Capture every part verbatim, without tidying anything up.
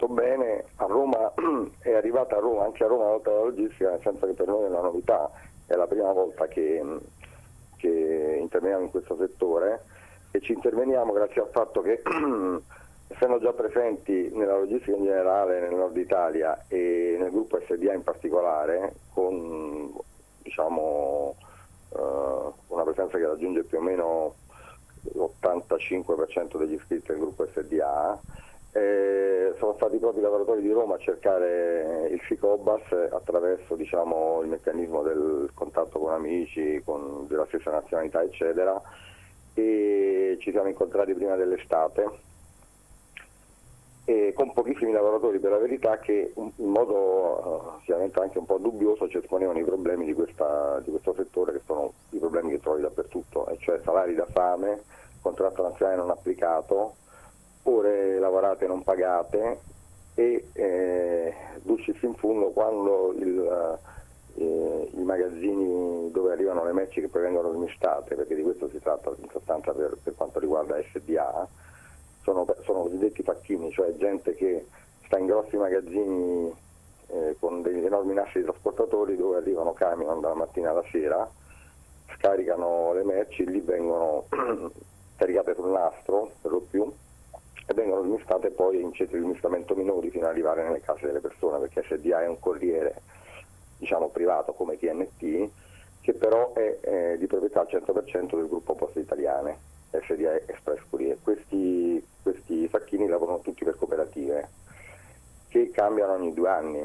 fatto bene. A Roma è arrivata a Roma, anche a Roma la lotta alla logistica, nel senso che per noi è una novità, è la prima volta che, che interveniamo in questo settore e ci interveniamo grazie al fatto che essendo già presenti nella logistica in generale nel nord Italia e nel gruppo S D A in particolare, con diciamo uh, una presenza che raggiunge più o meno l'ottantacinque per cento degli iscritti del gruppo S D A, eh, sono stati proprio i lavoratori di Roma a cercare il Ficobas attraverso diciamo, il meccanismo del contatto con amici, con della stessa nazionalità eccetera, e ci siamo incontrati prima dell'estate e con pochissimi lavoratori per la verità che in modo uh, sicuramente anche un po' dubbioso ci esponevano i problemi di, questa, di questo settore, che sono i problemi che trovi dappertutto, e cioè salari da fame, contratto nazionale non applicato, ore lavorate non pagate e eh, dulcis in fundo quando il, eh, i magazzini dove arrivano le merci che poi vengono smistate, perché di questo si tratta in sostanza per, per quanto riguarda S D A, sono, sono cosiddetti facchini, cioè gente che sta in grossi magazzini eh, con degli enormi nassi di trasportatori dove arrivano camion dalla mattina alla sera, scaricano le merci, lì vengono caricate sul nastro per lo più e vengono smistate poi in centri di smistamento minori fino ad arrivare nelle case delle persone, perché S D A è un corriere diciamo privato come T N T che però è eh, di proprietà al cento per cento del gruppo Poste Italiane, S D A Express Courier. Questi, questi facchini lavorano tutti per cooperative che cambiano ogni due anni.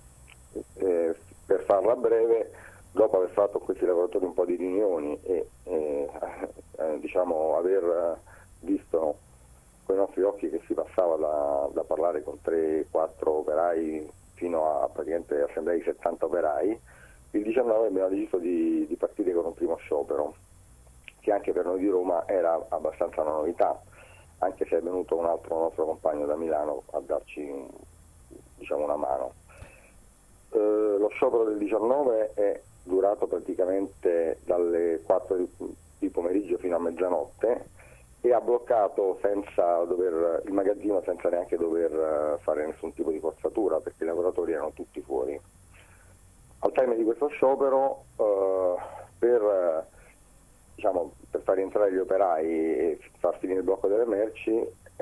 Eh, per farla breve, dopo aver fatto con questi lavoratori un po' di riunioni e eh, eh, diciamo aver visto con i nostri occhi che si passava da, da parlare con tre quattro operai fino a praticamente assemblee di settanta operai, il diciannove abbiamo deciso di, di partire con un primo sciopero, che anche per noi di Roma era abbastanza una novità, anche se è venuto un altro nostro compagno da Milano a darci diciamo, una mano. Eh, lo sciopero del diciannove è durato praticamente dalle quattro di, di pomeriggio fino a mezzanotte e ha bloccato senza dover, il magazzino senza neanche dover fare nessun tipo di forzatura, perché i lavoratori erano tutti fuori. Al termine di questo sciopero, eh, per, diciamo, per far rientrare gli operai e far finire il blocco delle merci,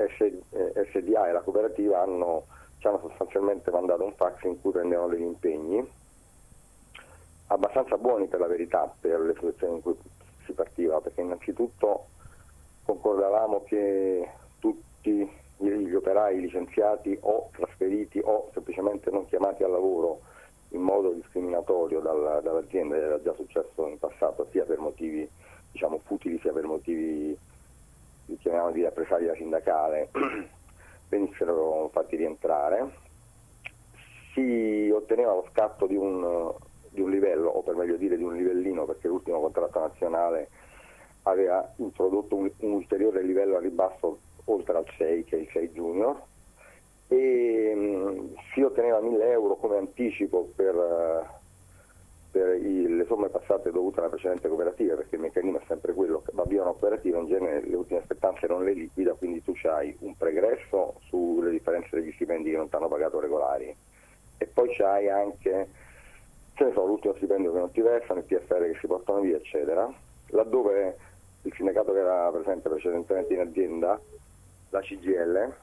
S D A e la cooperativa hanno, ci hanno sostanzialmente mandato un fax in cui prendevano degli impegni abbastanza buoni per la verità per le situazioni in cui si partiva, perché innanzitutto concordavamo che tutti gli operai licenziati o trasferiti o semplicemente non chiamati al lavoro in modo discriminatorio dalla, dall'azienda, era già successo in passato sia per motivi diciamo futili sia per motivi chiamiamo di rappresaglia sindacale venissero fatti rientrare. Si otteneva lo scatto di un, di un livello, o per meglio dire di un livellino, perché l'ultimo contratto nazionale aveva introdotto un, un ulteriore livello a ribasso oltre al sei, che è il sei junior, e mh, si otteneva mille euro come anticipo per, uh, per i, le somme passate dovute alla precedente cooperativa, perché il meccanismo è sempre quello che va via una cooperativa, in genere le ultime spettanze non le liquida, quindi tu hai un pregresso sulle differenze degli stipendi che non ti hanno pagato regolari e poi c'hai anche, ce ne so, l'ultimo stipendio che non ti versano, il T F R che si portano via eccetera, laddove il sindacato che era presente precedentemente in azienda, la C G I L,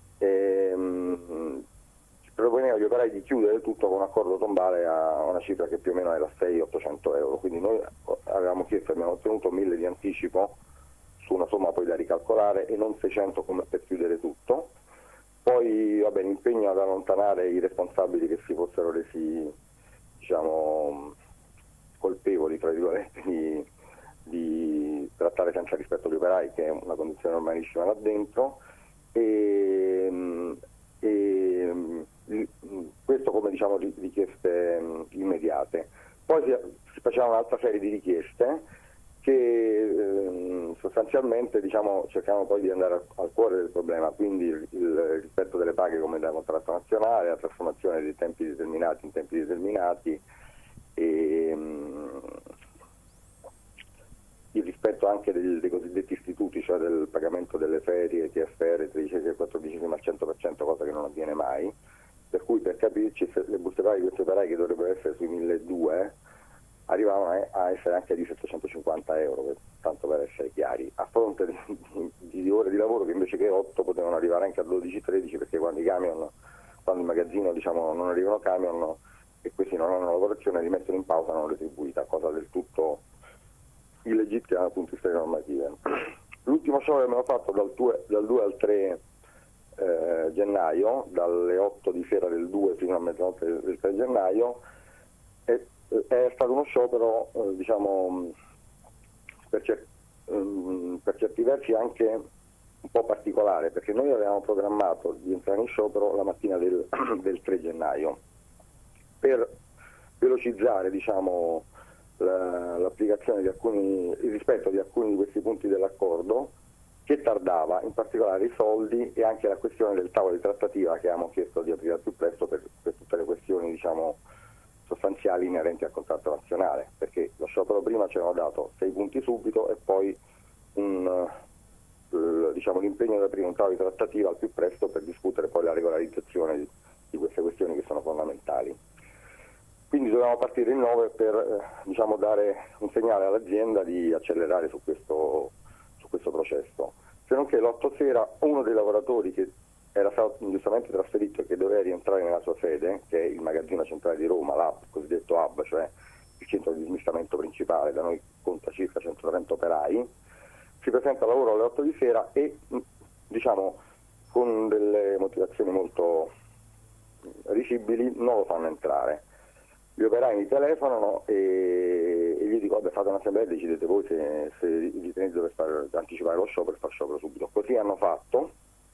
ehm, proponeva agli operai di chiudere tutto con un accordo tombale a una cifra che più o meno era sei ottocento euro, quindi noi avevamo chiesto e abbiamo ottenuto mille di anticipo su una somma poi da ricalcolare e non seicento come per chiudere tutto. Poi vabbè, l'impegno ad allontanare i responsabili che si fossero resi diciamo colpevoli tra virgolette di, di trattare senza rispetto gli operai, che è una condizione normalissima là dentro, e, e questo come diciamo richieste immediate. Poi si, si faceva un'altra serie di richieste che eh, sostanzialmente diciamo, cercavano poi di andare al, al cuore del problema, quindi il, il rispetto delle paghe come da contratto nazionale, la trasformazione dei tempi determinati in tempi determinati e, um, il rispetto anche del, dei cosiddetti istituti, cioè del pagamento delle ferie, T F R, tredicesima e quattordicesima al cento per cento, cosa che non avviene mai, per cui per capirci le buste paga di questi operai che dovrebbero essere sui milleduecento arrivavano a essere anche di settecentocinquanta euro, per, tanto per essere chiari, a fronte di, di, di ore di lavoro che invece che otto potevano arrivare anche a dodici tredici, perché quando i camion, quando in magazzino diciamo non arrivano camion e questi non hanno lavorazione, li mettono in pausa non retribuita, cosa del tutto illegittima dal punto di vista normativo. L'ultimo show che abbiamo fatto dal due, dal due al tre eh, gennaio, dalle otto di sera del due fino a mezzanotte del, del tre gennaio, è, è stato uno sciopero eh, diciamo per, cer- um, per certi versi anche un po' particolare, perché noi avevamo programmato di entrare in sciopero la mattina del, del tre gennaio per velocizzare diciamo la, l'applicazione di alcuni, il rispetto di alcuni di questi punti dell'accordo, che tardava, in particolare i soldi e anche la questione del tavolo di trattativa che abbiamo chiesto di aprire al più presto per, per tutte le questioni diciamo sostanziali inerenti al contratto nazionale, perché lo sciopero prima ci avevano dato sei punti subito e poi un, eh, diciamo, l'impegno di aprire un tavolo di trattativa al più presto per discutere poi la regolarizzazione di, di queste questioni che sono fondamentali. Quindi dovevamo partire il nove per eh, diciamo, dare un segnale all'azienda di accelerare su questo, su questo processo. Se non che l'otto sera uno dei lavoratori che era stato giustamente trasferito e che doveva rientrare nella sua sede, che è il magazzino centrale di Roma, l'hub, il cosiddetto hub, cioè il centro di smistamento principale, da noi conta circa centotrenta operai, si presenta al lavoro alle otto di sera e diciamo con delle motivazioni molto risibili non lo fanno entrare. Gli operai mi telefonano e, e gli dico vabbè, fate un'assemblea e decidete voi se, se ritenete di dover far, anticipare lo sciopero e far sciopero subito. Così hanno fatto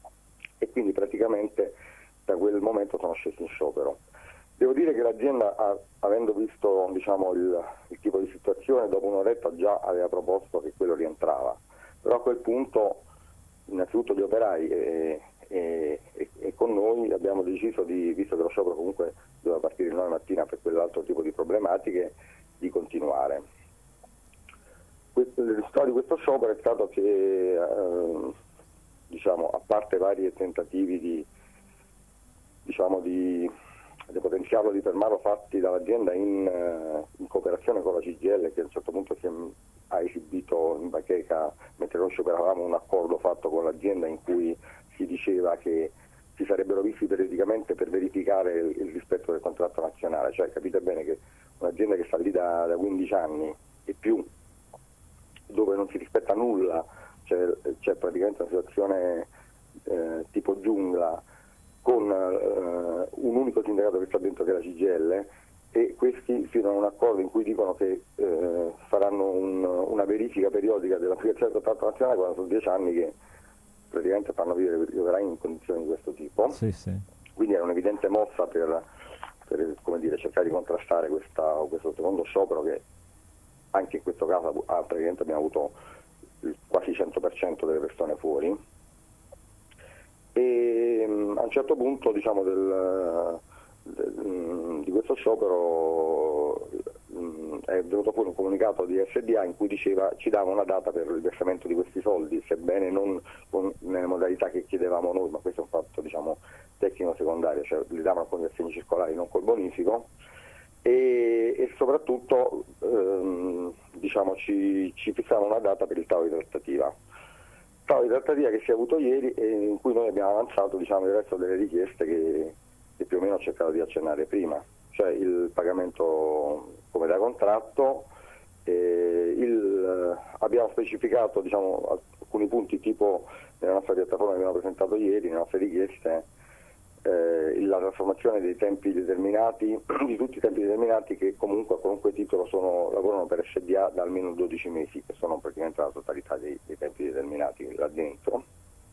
e quindi praticamente da quel momento sono scesi in sciopero. Devo dire che l'azienda, ha, avendo visto diciamo, il, il tipo di situazione, dopo un'oretta già aveva proposto che quello rientrava, però a quel punto innanzitutto gli operai e, e, e, e con noi abbiamo deciso, di, visto che lo sciopero comunque doveva partire il nove mattina per quell'altro tipo di problematiche, di continuare. Questo, il risultato di questo sciopero è stato che eh, diciamo, a parte vari tentativi di, diciamo, di, di potenziarlo, di fermarlo, fatti dall'azienda in, in cooperazione con la C G I L, che a un certo punto si è, ha esibito in bacheca mentre noi scioperavamo un accordo fatto con l'azienda in cui si diceva che si sarebbero visti periodicamente per verificare il, il rispetto del contratto nazionale. Cioè capite bene che un'azienda che sta lì da, da quindici anni e più, dove non si rispetta nulla, c'è, c'è praticamente una situazione eh, tipo giungla, con eh, un unico sindacato che sta dentro, che è la C G I L, e questi firmano un accordo in cui dicono che eh, faranno un, una verifica periodica dell'applicazione del contratto nazionale, quando sono dieci anni che praticamente fanno vivere gli operai in condizioni di questo tipo. Sì, sì. Quindi era un'evidente mossa per, per come dire, cercare di contrastare questa, questo secondo sciopero, che anche in questo caso ah, praticamente abbiamo avuto il quasi cento per cento delle persone fuori. E a un certo punto diciamo del, del, di questo sciopero è venuto fuori un comunicato di S D A in cui diceva, ci dava una data per il versamento di questi soldi, sebbene non con, nelle modalità che chiedevamo noi, ma questo è un fatto diciamo tecnico secondario, cioè li davano con gli assegni circolari, non col bonifico, e, e soprattutto ehm, diciamo ci, ci fissavano una data per il tavolo di trattativa. Tavolo di trattativa che si è avuto ieri e in cui noi abbiamo avanzato diciamo, il resto delle richieste che, che più o meno ho cercato di accennare prima, cioè il pagamento come da contratto, eh, il, abbiamo specificato diciamo, alcuni punti tipo nella nostra piattaforma che abbiamo presentato ieri, nelle nostre richieste, eh, la trasformazione dei tempi determinati, di tutti i tempi determinati che comunque a qualunque titolo sono, lavorano per S D A da almeno dodici mesi, che sono praticamente la totalità dei, dei tempi determinati là dentro.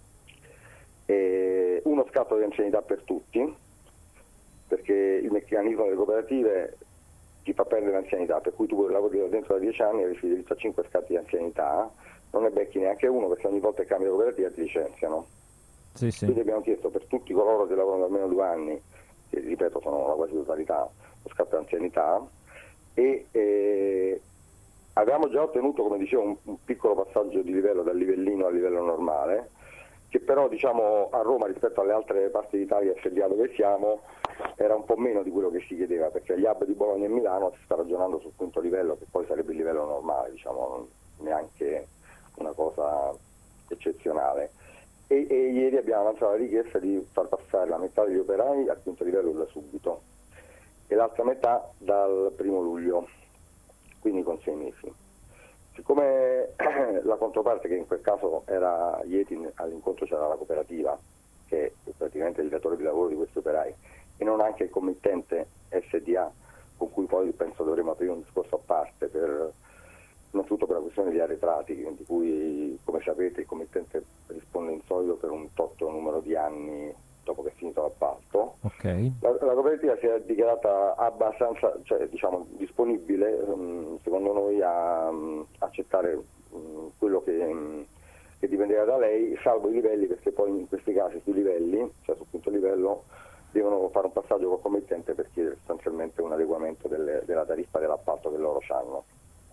E uno scatto di anzianità per tutti, perché il meccanismo delle cooperative ti fa perdere l'anzianità, per cui tu lavori là dentro da dieci anni e avresti diritto a cinque scatti di anzianità, non ne becchi neanche uno perché ogni volta che cambi la cooperativa ti licenziano. Sì, sì. Quindi abbiamo chiesto per tutti coloro che lavorano da almeno due anni, che ripeto sono la quasi totalità, lo scatto di anzianità, e, e Avevamo già ottenuto, come dicevo, un, un piccolo passaggio di livello dal livellino al livello normale, che però diciamo a Roma rispetto alle altre parti d'Italia F D A dove siamo era un po' meno di quello che si chiedeva, perché agli hub di Bologna e Milano si sta ragionando sul quinto livello, che poi sarebbe il livello normale, diciamo, non neanche una cosa eccezionale. E, e ieri abbiamo avanzato la richiesta di far passare la metà degli operai al quinto livello da subito e l'altra metà dal primo luglio, quindi con sei mesi. Siccome la controparte, che in quel caso era ieri all'incontro c'era la cooperativa, che è praticamente il datore di lavoro di questi operai, e non anche il committente S D A, con cui poi penso dovremo aprire un discorso a parte, per, innanzitutto per la questione di arretrati, di cui come sapete il committente risponde in solido per un tot numero di anni dopo che è finito l'appalto. Okay. La, la cooperativa si è dichiarata abbastanza, cioè, diciamo, disponibile, um, secondo noi, a um, accettare um, quello che, um, che dipendeva da lei, salvo i livelli, perché poi in questi casi sui livelli, cioè sul quinto livello, devono fare un passaggio col committente per chiedere sostanzialmente un adeguamento delle, della tariffa dell'appalto che loro hanno.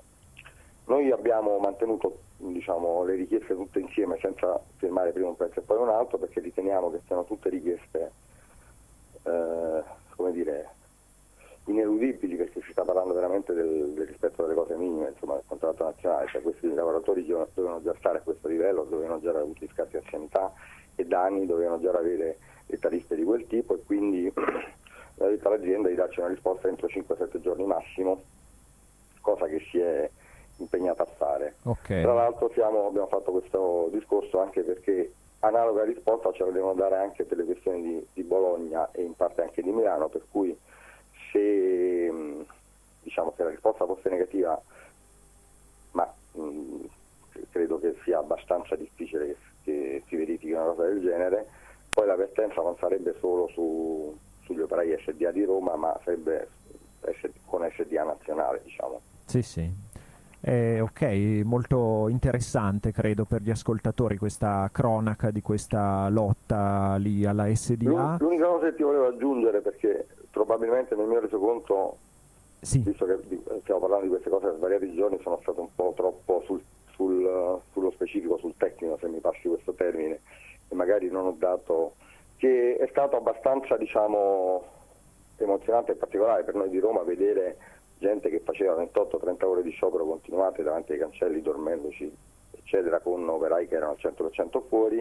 Noi abbiamo mantenuto, diciamo, le richieste tutte insieme senza firmare prima un pezzo e poi un altro, perché riteniamo che siano tutte richieste eh, come dire, ineludibili, perché si sta parlando veramente del, del rispetto delle cose minime, insomma, del contratto nazionale, cioè questi lavoratori dovevano già stare a questo livello, dovevano già avere avuto scarsi anzianità e da anni dovevano già avere le tariffe di quel tipo, e quindi la detta all'azienda di darci una risposta entro cinque sette giorni massimo, cosa che si è impegnata a fare. Okay. Tra l'altro siamo, abbiamo fatto questo discorso anche perché analoga risposta ce la devono dare anche per le questioni di, di Bologna e in parte anche di Milano, per cui se, diciamo, se la risposta fosse negativa, ma mh, credo che sia abbastanza difficile che, che si verifichi una cosa del genere, poi l'avvertenza non sarebbe solo su, sugli operai S D A di Roma, ma sarebbe con S D A nazionale, diciamo. Sì, sì. Eh, ok, molto interessante credo per gli ascoltatori questa cronaca di questa lotta lì alla S D A. L'unica cosa che ti volevo aggiungere, perché probabilmente nel mio resoconto, sì. visto che stiamo parlando di queste cose per svariati giorni, sono stato un po' troppo sul, sul, sullo specifico, sul tecnico, se mi passi questo termine, e magari non ho dato, che è stato abbastanza, diciamo, emozionante e particolare per noi di Roma vedere gente che faceva ventotto trenta ore di sciopero continuate davanti ai cancelli, dormendoci, eccetera, con operai che erano al cento per cento fuori,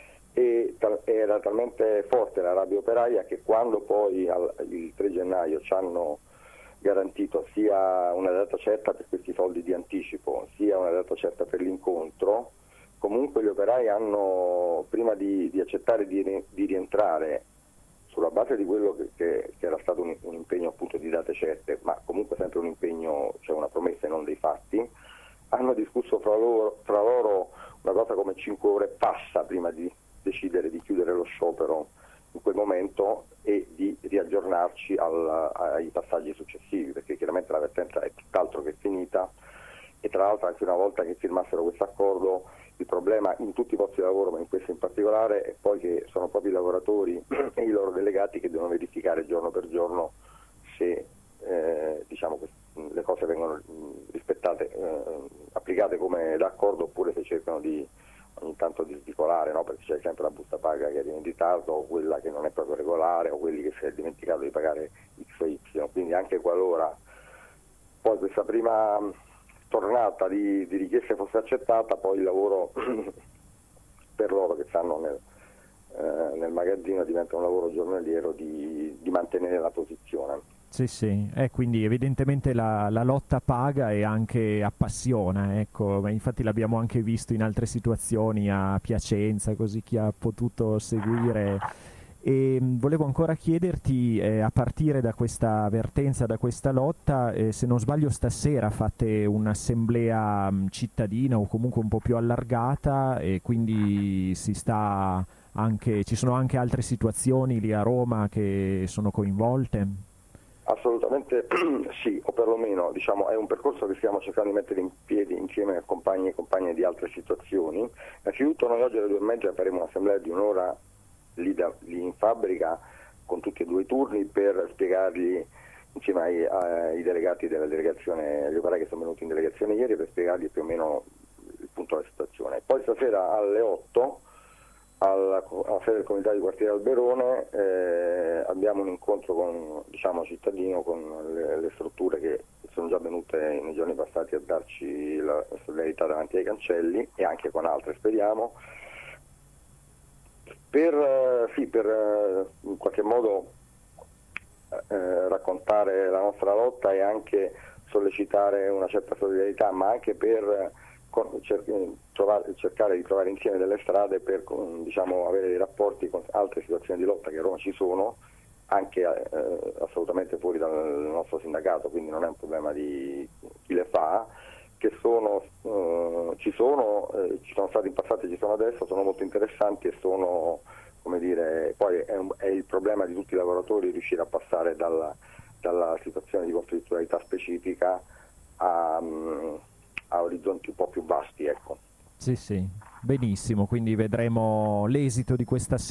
e tal- era talmente forte la rabbia operaia che quando poi al- il tre gennaio ci hanno garantito sia una data certa per questi soldi di anticipo, sia una data certa per l'incontro, comunque gli operai hanno, prima di, di accettare di, ri- di rientrare sulla base di quello che, che, che era stato un, un impegno appunto di date certe, ma comunque sempre un impegno, cioè una promessa e non dei fatti, hanno discusso fra loro, fra loro una cosa come cinque ore passa prima di decidere di chiudere lo sciopero in quel momento e di riaggiornarci al, ai passaggi successivi, perché chiaramente l'avvertenza è tutt'altro che finita, e tra l'altro anche una volta che firmassero questo accordo il problema in tutti i posti di lavoro, ma in questo in particolare, è poi che sono proprio i lavoratori e i loro delegati che devono verificare giorno per giorno se eh, diciamo, le cose vengono rispettate, eh, applicate come d'accordo, oppure se cercano di ogni tanto di svicolare, no? Perché c'è sempre la busta paga che arriva in ritardo, o quella che non è proprio regolare, o quelli che si è dimenticato di pagare X o Y. Quindi anche qualora poi questa prima tornata di, di richieste fosse accettata, poi il lavoro per loro che stanno nel, eh, nel magazzino diventa un lavoro giornaliero di, di mantenere la posizione. Sì, sì, eh, quindi evidentemente la, la lotta paga e anche appassiona, ecco, ma infatti l'abbiamo anche visto in altre situazioni a Piacenza, così chi ha potuto seguire. E mh, volevo ancora chiederti, eh, a partire da questa avvertenza, da questa lotta, eh, se non sbaglio stasera fate un'assemblea mh, cittadina o comunque un po' più allargata, e quindi si sta anche, ci sono anche altre situazioni lì a Roma che sono coinvolte? Assolutamente sì, o perlomeno diciamo, è un percorso che stiamo cercando di mettere in piedi insieme a compagni e compagne di altre situazioni. Innanzitutto noi oggi alle due e mezza faremo un'assemblea di un'ora Lì, da, lì in fabbrica con tutti e due i turni per spiegargli insieme ai, ai delegati della delegazione, agli operai che sono venuti in delegazione ieri, per spiegargli più o meno il punto della situazione. Poi stasera alle otto alla, alla sede del Comitato di Quartiere Alberone eh, abbiamo un incontro con, diciamo, cittadino, con le, le strutture che sono già venute nei giorni passati a darci la solidarietà davanti ai cancelli, e anche con altre, speriamo, per, eh, sì, per eh, in qualche modo eh, raccontare la nostra lotta e anche sollecitare una certa solidarietà, ma anche per cer- trovare, cercare di trovare insieme delle strade per, diciamo, avere dei rapporti con altre situazioni di lotta che a Roma ci sono, anche eh, assolutamente fuori dal nostro sindacato, quindi non è un problema di chi le fa, che sono, eh, ci sono, eh, ci sono stati in passato e ci sono adesso, sono molto interessanti e sono, come dire, poi è, un, è il problema di tutti i lavoratori riuscire a passare dalla, dalla situazione di conflittualità specifica a, a orizzonti un po' più vasti, ecco. Sì, sì, benissimo, quindi vedremo l'esito di questa